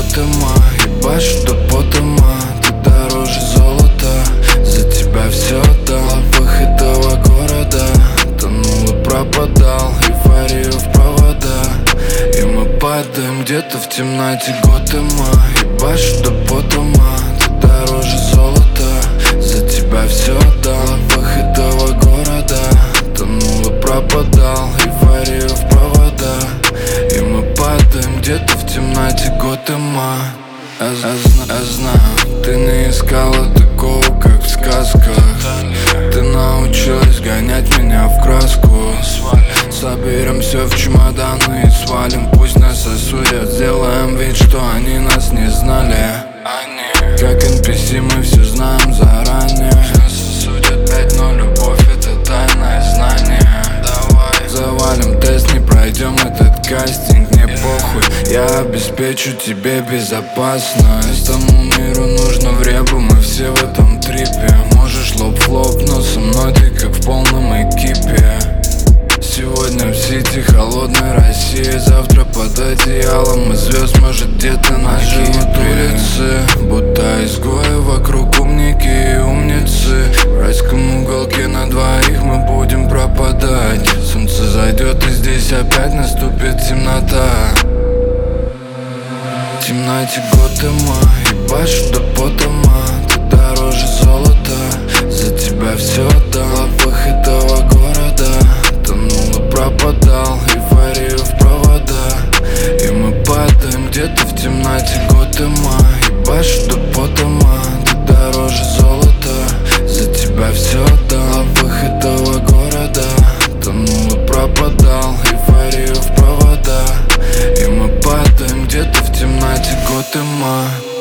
Готэма, ебашь до потома. Ты дороже золота, за тебя все отдал. В лапах этого города тонул и пропадал, эйфорию в провода. И мы падаем где-то в темноте Готэма, ебашь до потома. Ты дороже золота, за тебя все отдал. В лапах этого города тонул и пропадал, эйфорию в провода. И мы падаем где-то в темноте Готэма. Я знаю, ты не искала такого, как в сказках. Ты научилась гонять меня в краску. Соберем все в чемоданы и свалим. Пусть нас осудят, сделаем вид, что они нас не знали. Как NPC мы все знаем заранее. Нас осудят 5, но любовь это тайное знание. Давай завалим тест, не пройдем этот кастинг. Не похуй, я обеспечу тебе безопасность. Тому миру нужно в ребу, мы все в этом трипе. Можешь лоб в лоб, но со мной ты как в полном экипе. Сегодня в Сити холодной России, завтра под одеялом и звезд, может где-то на живут улицы. Будто изгои, вокруг умники и умницы. В райском уголке на двоих мы будем пропадать. Солнце зайдет и здесь опять наступит темнота. В темноте Готэма, ебашь до потома. Ты дороже золота, за тебя все отдал. В лапах этого города тонул и пропадал, эйфорию в провода. И мы падаем где-то в темноте Готэма, ебашь до потома. Ты дороже золота, за тебя все отдал. В лапах этого города тонул и пропадал, эйфорию в провода. И мы падаем где-то в темноте Готэма.